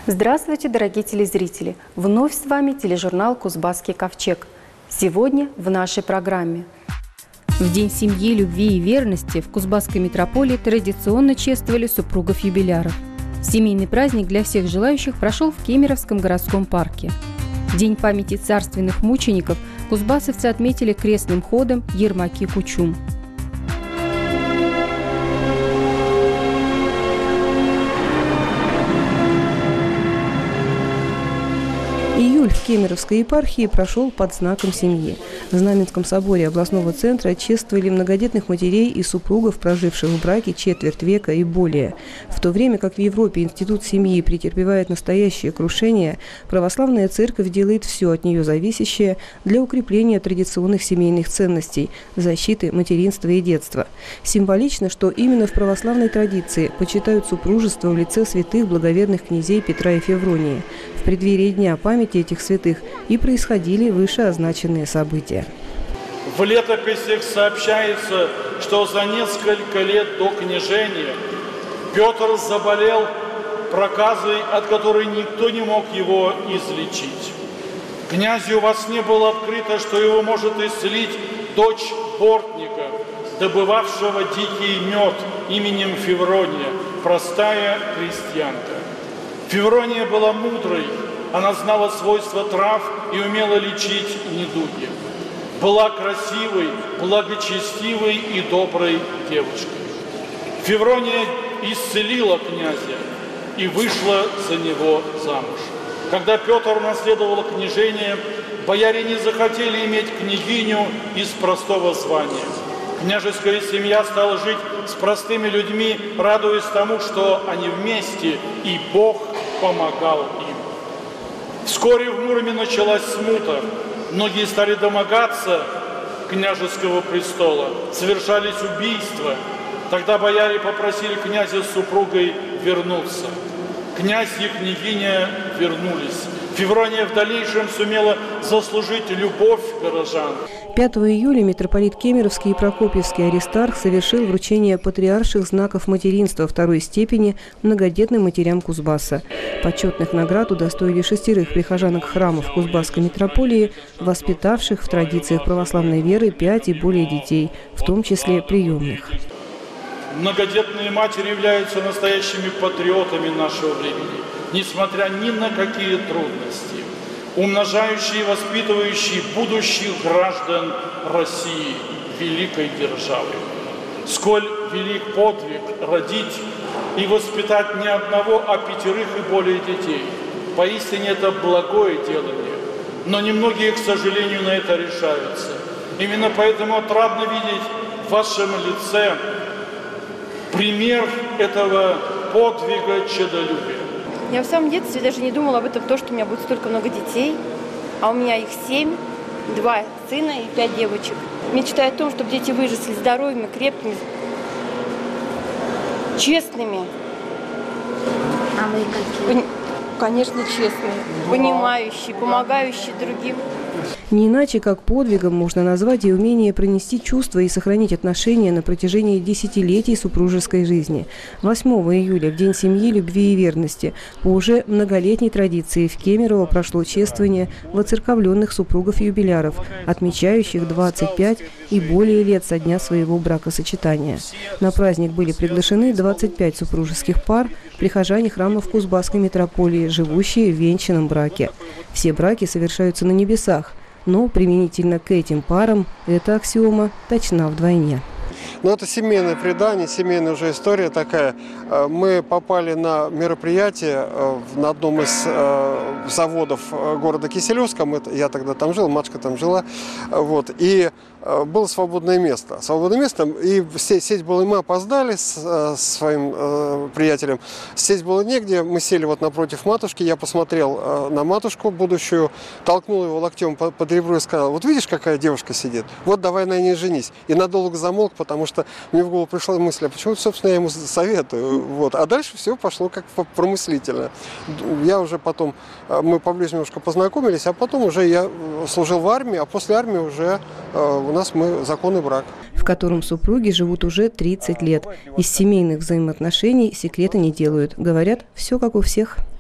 Здравствуйте, дорогие телезрители! Вновь с вами тележурнал «Кузбасский ковчег». Сегодня в нашей программе. В День семьи, любви и верности в Кузбасской митрополии традиционно чествовали супругов-юбиляров. Семейный праздник для всех желающих прошел в Кемеровском городском парке. В День памяти царственных мучеников кузбассовцы отметили крестным ходом Ермаки Кучум. Июль в Кемеровской епархии прошел под знаком семьи. В Знаменском соборе областного центра чествовали многодетных матерей и супругов, проживших в браке четверть века и более. В то время как в Европе институт семьи претерпевает настоящее крушение, православная церковь делает все от нее зависящее для укрепления традиционных семейных ценностей, защиты материнства и детства. Символично, что именно в православной традиции почитают супружество в лице святых благоверных князей Петра и Февронии. В преддверии Дня памяти этих святых и происходили вышеозначенные события. В летописях сообщается, что за несколько лет до княжения Петр заболел проказой, от которой никто не мог его излечить. Князю во сне было открыто, что его может исцелить дочь бортника, добывавшего дикий мед именем Феврония, простая крестьянка. Феврония была мудрой, она знала свойства трав и умела лечить недуги. Была красивой, благочестивой и доброй девушкой. Феврония исцелила князя и вышла за него замуж. Когда Петр наследовал княжение, бояре не захотели иметь княгиню из простого звания. Княжеская семья стала жить с простыми людьми, радуясь тому, что они вместе, и Бог помогал им. Вскоре в Муроме началась смута. Многие стали домогаться княжеского престола, совершались убийства. Тогда бояре попросили князя с супругой вернуться. Князь и княгиня вернулись. Феврония в дальнейшем сумела заслужить любовь горожан. 5 июля митрополит Кемеровский и Прокопьевский Аристарх совершил вручение патриарших знаков материнства второй степени многодетным матерям Кузбасса. Почетных наград удостоили 6 прихожанок храмов Кузбасской митрополии, воспитавших в традициях православной веры 5 и более детей, в том числе приемных. Многодетные матери являются настоящими патриотами нашего времени, несмотря ни на какие трудности, умножающие и воспитывающие будущих граждан России, великой державы. Сколь велик подвиг родить и воспитать не одного, а 5 и более детей. Поистине это благое делание, но немногие, к сожалению, на это решаются. Именно поэтому отрадно видеть в вашем лице пример этого подвига чадолюбия. Я в самом детстве даже не думала об этом, что у меня будет столько много детей, а у меня их 7, 2 сына и 5 девочек. Мечтаю о том, чтобы дети выросли здоровыми, крепкими, честными. А вы какие? Конечно, честные, понимающие, помогающие другим. Не иначе, как подвигом можно назвать и умение пронести чувства и сохранить отношения на протяжении десятилетий супружеской жизни. 8 июля, в День семьи, любви и верности, по уже многолетней традиции в Кемерово прошло чествование воцерковленных супругов-юбиляров, отмечающих 25 и более лет со дня своего бракосочетания. На праздник были приглашены 25 супружеских пар, прихожане храмов Кузбасской митрополии, живущие в венчанном браке. Все браки совершаются на небесах, но применительно к этим парам эта аксиома точна вдвойне. Но это семейное предание, семейная уже история такая. Мы попали на мероприятие на одном из заводов города Киселевска. Я тогда там жил, матушка там жила. Вот, и было свободное место. И сесть было, и мы опоздали с своим приятелем. Сесть было негде, мы сели вот напротив матушки. Я посмотрел на матушку будущую, толкнул его локтем под ребро и сказал: вот видишь, какая девушка сидит? Вот давай на ней женись. И надолго замолк, потому что мне в голову пришла мысль, а почему, собственно, я ему советую. Вот. А дальше все пошло как промыслительно. Я уже потом, мы поближе немножко познакомились, а потом уже я служил в армии, а после армии уже у нас законный брак. В котором супруги живут уже 30 лет. Из семейных взаимоотношений секрета не делают. Говорят, все как у всех.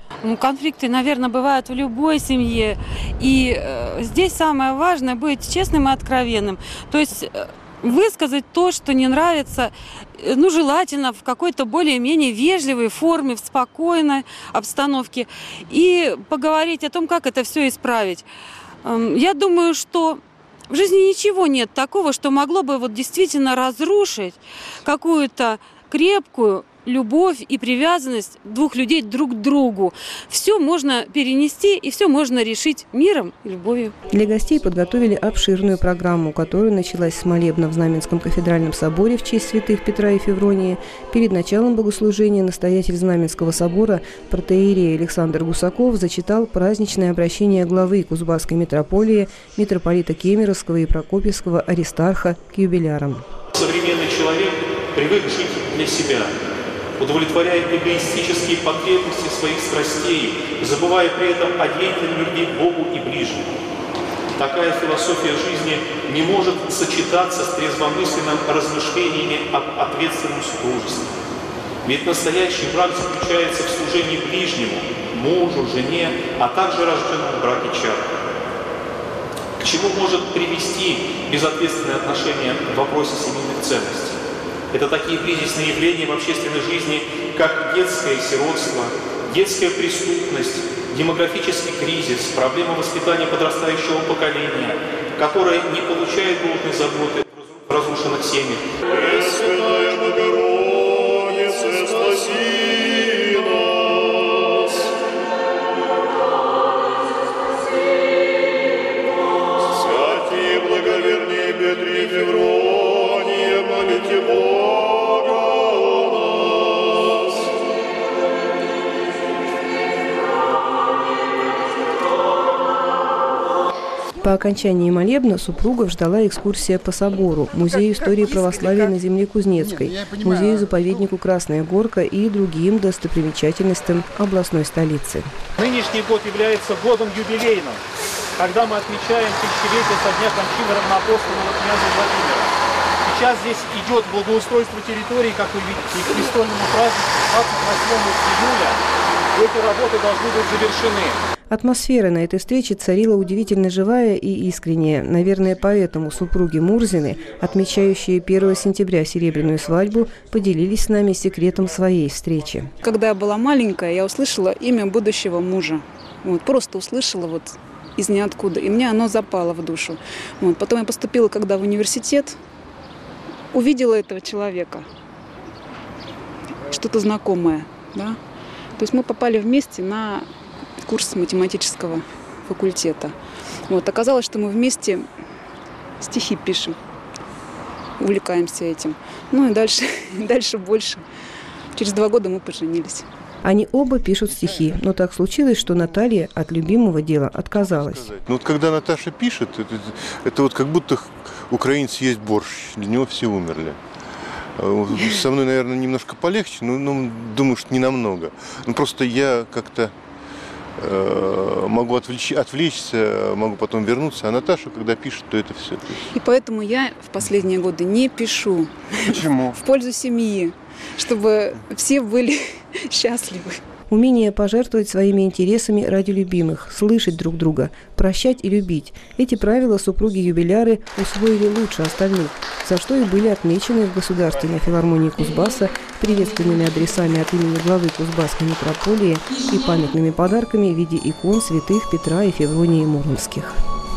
Конфликты, наверное, бывают в любой семье. И здесь самое важное быть честным и откровенным. То есть высказать то, что не нравится, желательно в какой-то более-менее вежливой форме, в спокойной обстановке. И поговорить о том, как это все исправить. Я думаю, что в жизни ничего нет такого, что могло бы действительно разрушить какую-то крепкую любовь и привязанность двух людей друг к другу. Все можно перенести и все можно решить миром и любовью. Для гостей подготовили обширную программу, которая началась с молебна в Знаменском кафедральном соборе в честь святых Петра и Февронии. Перед началом богослужения настоятель Знаменского собора протоиерей Александр Гусаков зачитал праздничное обращение главы Кузбасской митрополии митрополита Кемеровского и Прокопьевского Аристарха к юбилярам. Современный человек привык жить для себя, удовлетворяя эгоистические потребности своих страстей, забывая при этом о деятельной любви к Богу и ближнему. Такая философия жизни не может сочетаться с трезвомысленным размышлениями об ответственном супружестве. Ведь настоящий брак заключается в служении ближнему, мужу, жене, а также рожденному в браке чаду. К чему может привести безответственное отношение в вопросе семейных ценностей? Это такие кризисные явления в общественной жизни, как детское сиротство, детская преступность, демографический кризис, проблема воспитания подрастающего поколения, которое не получает должной заботы в разрушенных семьях. Пресвятая Богородица, спаси нас! Святые благоверные Петре и Февронии, молите Бога. По окончании молебна супругов ждала экскурсия по собору, Музею истории православия на земле Кузнецкой, Музею-заповеднику Красная Горка и другим достопримечательностям областной столицы. Нынешний год является годом юбилейным, когда мы отмечаем тысячелетие со дня кончины равноапостольного князя Владимира. Сейчас здесь идет благоустройство территории, как вы видите, и к престольному празднику 28 июля эти работы должны быть завершены. Атмосфера на этой встрече царила удивительно живая и искренняя. Наверное, поэтому супруги Мурзины, отмечающие 1 сентября серебряную свадьбу, поделились с нами секретом своей встречи. Когда я была маленькая, я услышала имя будущего мужа. Просто услышала из ниоткуда. И мне оно запало в душу. Потом я поступила, когда в университет, увидела этого человека. Что-то знакомое. Да? То есть мы попали вместе на курс математического факультета. Оказалось, что мы вместе стихи пишем, увлекаемся этим. И дальше больше. Через 2 года мы поженились. Они оба пишут стихи, но так случилось, что Наталья от любимого дела отказалась. Когда Наташа пишет, это как будто украинец есть борщ, для него все умерли. Со мной, наверное, немножко полегче, но думаю, что не намного. Просто я как-то могу отвлечься, могу потом вернуться. А Наташа, когда пишет, то это все. И поэтому я в последние годы не пишу. Почему? В пользу семьи, чтобы все были счастливы. Умение пожертвовать своими интересами ради любимых, слышать друг друга, прощать и любить. Эти правила супруги-юбиляры усвоили лучше остальных, за что и были отмечены в Государственной филармонии Кузбасса приветственными адресами от имени главы Кузбасской митрополии и памятными подарками в виде икон святых Петра и Февронии Муромских.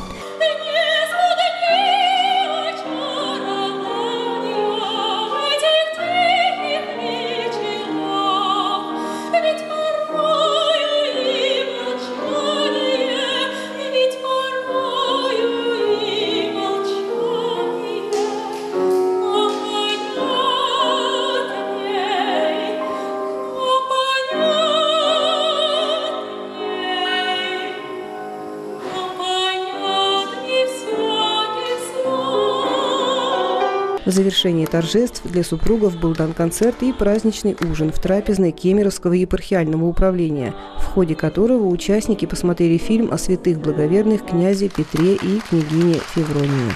В завершении торжеств для супругов был дан концерт и праздничный ужин в трапезной Кемеровского епархиального управления, в ходе которого участники посмотрели фильм о святых благоверных князе Петре и княгине Февронии.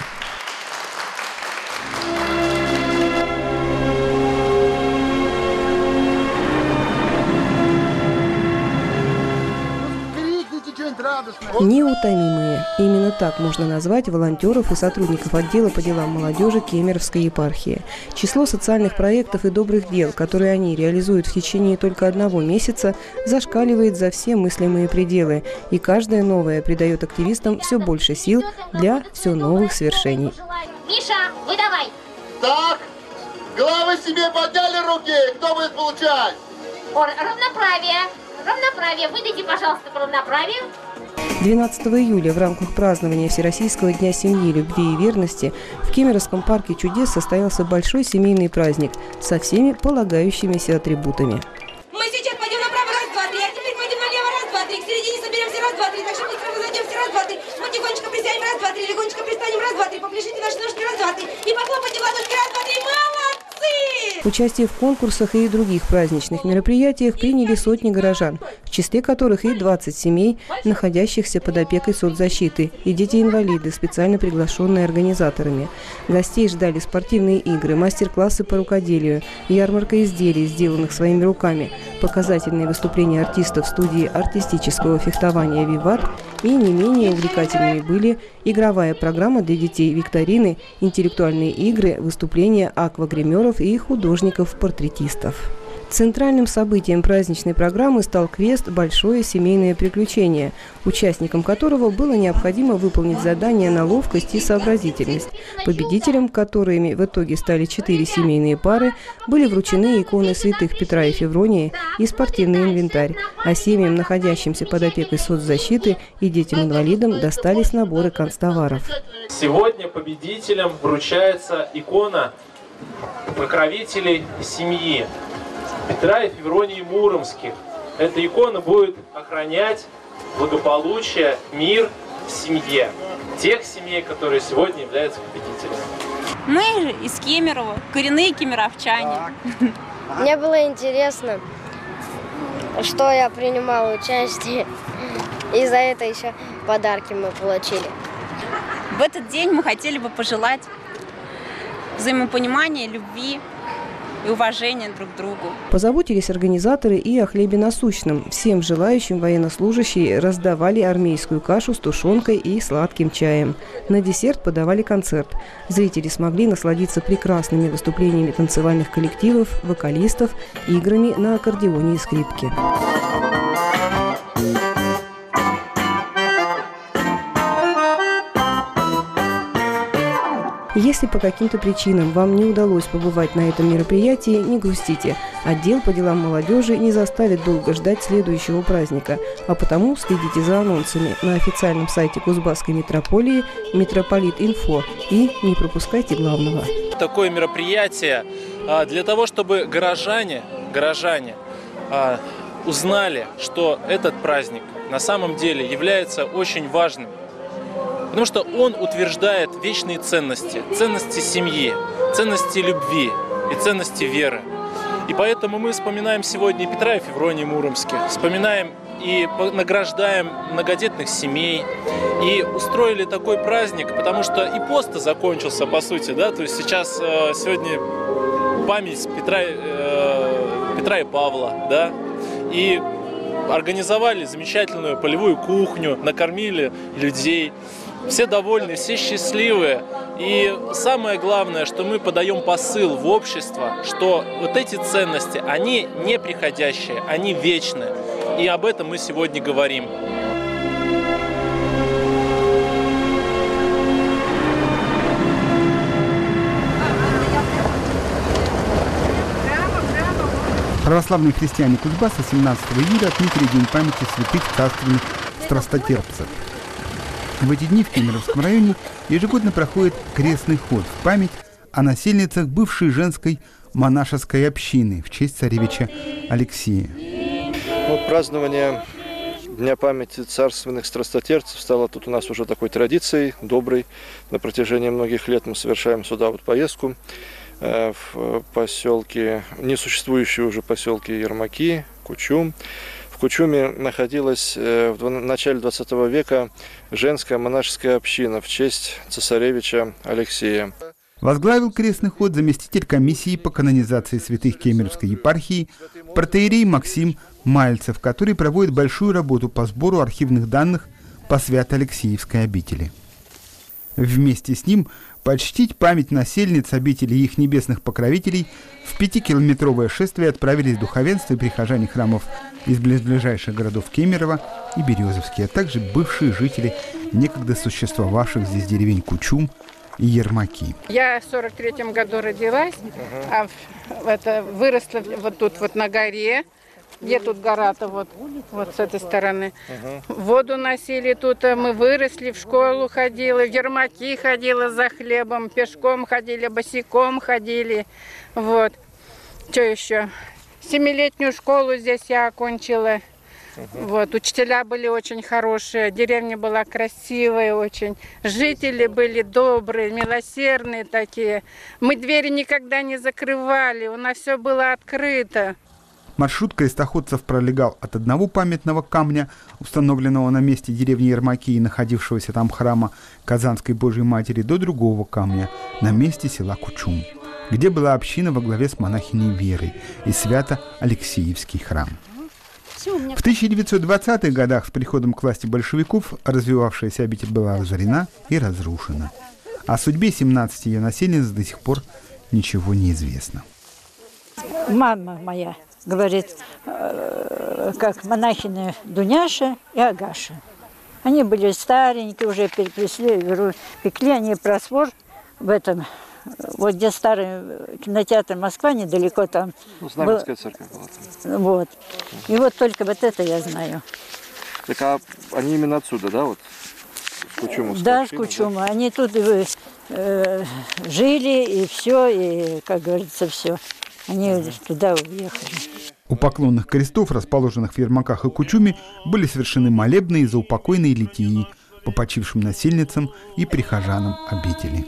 Неутомимые. Именно так можно назвать волонтеров и сотрудников отдела по делам молодежи Кемеровской епархии. Число социальных проектов и добрых дел, которые они реализуют в течение только 1 месяца, зашкаливает за все мыслимые пределы. И каждое новое придает активистам все больше сил для все новых свершений. Миша, выдавай! Так, главы себе подняли руки. Кто будет получать? Равноправие. Равноправие. Выдайте, пожалуйста, по равноправию. 12 июля в рамках празднования Всероссийского дня семьи, любви и верности в Кемеровском парке чудес состоялся большой семейный праздник со всеми полагающимися атрибутами. Мы сейчас пойдем направо, раз, два, три, а теперь пойдем налево, раз, два, три, к середине соберемся, раз, два, три, так что быстро разойдемся, раз, два, три, мы тихонечко присядем, раз, два, три, легонечко пристанем, раз, два, три, попляшите наши ножки, раз, два, три, и похлопайте в ладошки, раз, два, три, молодцы! Участие в конкурсах и других праздничных мероприятиях приняли сотни горожан, в числе которых и 20 семей, находящихся под опекой соцзащиты, и дети-инвалиды, специально приглашенные организаторами. Гостей ждали спортивные игры, мастер-классы по рукоделию, ярмарка изделий, сделанных своими руками, показательные выступления артистов студии артистического фехтования «Виват», и не менее увлекательными были игровая программа для детей, викторины, интеллектуальные игры, выступления аквагримеров и художников-портретистов. Центральным событием праздничной программы стал квест «Большое семейное приключение», участникам которого было необходимо выполнить задания на ловкость и сообразительность. Победителям, которыми в итоге стали 4 семейные пары, были вручены иконы святых Петра и Февронии и спортивный инвентарь, а семьям, находящимся под опекой соцзащиты и детям-инвалидам, достались наборы канцтоваров. Сегодня победителям вручается икона покровителей семьи Петра и Февронии Муромских. Эта икона будет охранять благополучие, мир в семье. Тех семей, которые сегодня являются победителями. Мы из Кемерово, коренные кемеровчане. Мне было интересно, что я принимала участие. И за это еще подарки мы получили. В этот день мы хотели бы пожелать взаимопонимания, любви и уважения друг к другу. Позаботились организаторы и о хлебе насущном. Всем желающим военнослужащие раздавали армейскую кашу с тушенкой и сладким чаем. На десерт подавали концерт. Зрители смогли насладиться прекрасными выступлениями танцевальных коллективов, вокалистов, играми на аккордеоне и скрипке. Если по каким-то причинам вам не удалось побывать на этом мероприятии, не грустите. Отдел по делам молодежи не заставит долго ждать следующего праздника, а потому следите за анонсами на официальном сайте Кузбасской митрополии Митрополит.инфо и не пропускайте главного. Такое мероприятие для того, чтобы горожане узнали, что этот праздник на самом деле является очень важным. Потому что он утверждает вечные ценности, ценности семьи, ценности любви и ценности веры. И поэтому мы вспоминаем сегодня Петра и Февронию Муромских, вспоминаем и награждаем многодетных семей. И устроили такой праздник, потому что и пост закончился, по сути, да, то есть сегодня память Петра и Павла, да, и организовали замечательную полевую кухню, накормили людей. Все довольны, все счастливые. И самое главное, что мы подаем посыл в общество, что вот эти ценности, они неприходящие, они вечны. И об этом мы сегодня говорим. Православные христиане Кузбасса 17 июля отметили День памяти святых царственных страстотерпцев. В эти дни в Кемеровском районе ежегодно проходит крестный ход в память о насельницах бывшей женской монашеской общины в честь царевича Алексея. Празднование Дня памяти царственных страстотерпцев стало тут у нас уже такой традицией, доброй. На протяжении многих лет мы совершаем сюда поездку в поселке, несуществующие уже поселки Ермаки, Кучум. В Кучуме находилась в начале 20 века женская монашеская община в честь цесаревича Алексея. Возглавил крестный ход заместитель комиссии по канонизации святых Кемеровской епархии протоиерей Максим Мальцев, который проводит большую работу по сбору архивных данных по Свято-Алексеевской обители. Вместе с ним почтить память насельниц обители и их небесных покровителей в 5-километровое шествие отправились духовенство и прихожане храмов из ближайших городов Кемерово и Березовский, а также бывшие жители некогда существовавших здесь деревень Кучум и Ермаки. Я в 43-м году родилась, а выросла вот тут вот на горе. Где тут гора-то? Вот с этой стороны. Воду носили тут, мы выросли, в школу ходила, в Ермаки ходила за хлебом, пешком ходили, босиком ходили. Вот. Что еще? 7-летнюю школу здесь я окончила. Вот. Учителя были очень хорошие, деревня была красивая очень. Жители были добрые, милосердные такие. Мы двери никогда не закрывали, у нас все было открыто. Маршрут крестоходцев пролегал от одного памятного камня, установленного на месте деревни Ермаки и находившегося там храма Казанской Божьей Матери, до другого камня на месте села Кучум, где была община во главе с монахиней Верой и Свято-Алексеевский храм. В 1920-х годах с приходом к власти большевиков развивавшаяся обитель была разорена и разрушена. О судьбе 17 ее насельниц до сих пор ничего не известно. Мама моя говорит, как монахини Дуняша и Агаша. Они были старенькие, уже пекли они просвор в этом, вот где старый кинотеатр Москва, недалеко там. Знаменская церковь была. Вот. И вот только вот это я знаю. Так а они именно отсюда, да, вот? С Кучума? Да, с Кучума. Да? Они тут жили, и все, и, как говорится, все. Они туда уехали. У поклонных крестов, расположенных в Ермаках и Кучуме, были совершены молебны и заупокойные литии по почившим насельницам и прихожанам обители.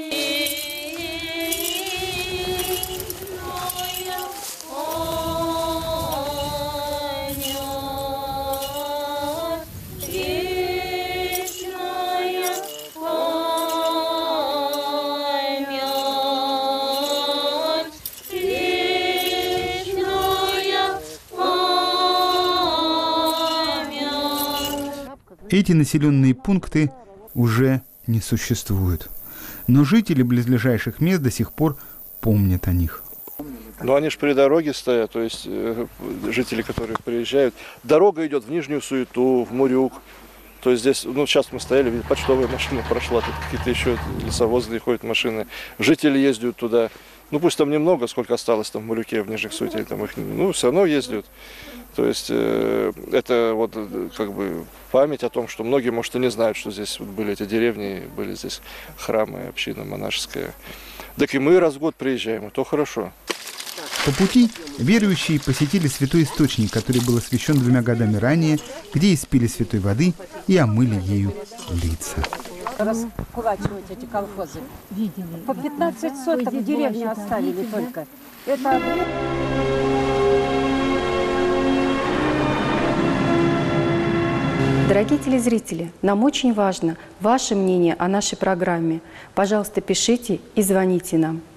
Эти населенные пункты уже не существуют, но жители близлежащих мест до сих пор помнят о них. Но они же при дороге стоят, то есть жители, которые приезжают. Дорога идет в Нижнюю Суету, в Мурюк. То есть здесь, ну сейчас мы стояли, почтовая машина прошла, тут какие-то еще лесовозные ходят машины. Жители ездят туда. Ну пусть там немного, сколько осталось там в Мурюке, в Нижних Суете, там их, ну все равно ездят. То есть это вот как бы память о том, что многие, может, и не знают, что здесь вот были эти деревни, были здесь храмы, община монашеская. Так и мы раз в год приезжаем, и то хорошо. По пути верующие посетили святой источник, который был освящен 2 годами ранее, где испили святой воды и омыли ею лица. Раскулачивать эти колхозы. Видели. По 15 соток в деревне оставили только. Это... Дорогие телезрители, нам очень важно ваше мнение о нашей программе. Пожалуйста, пишите и звоните нам.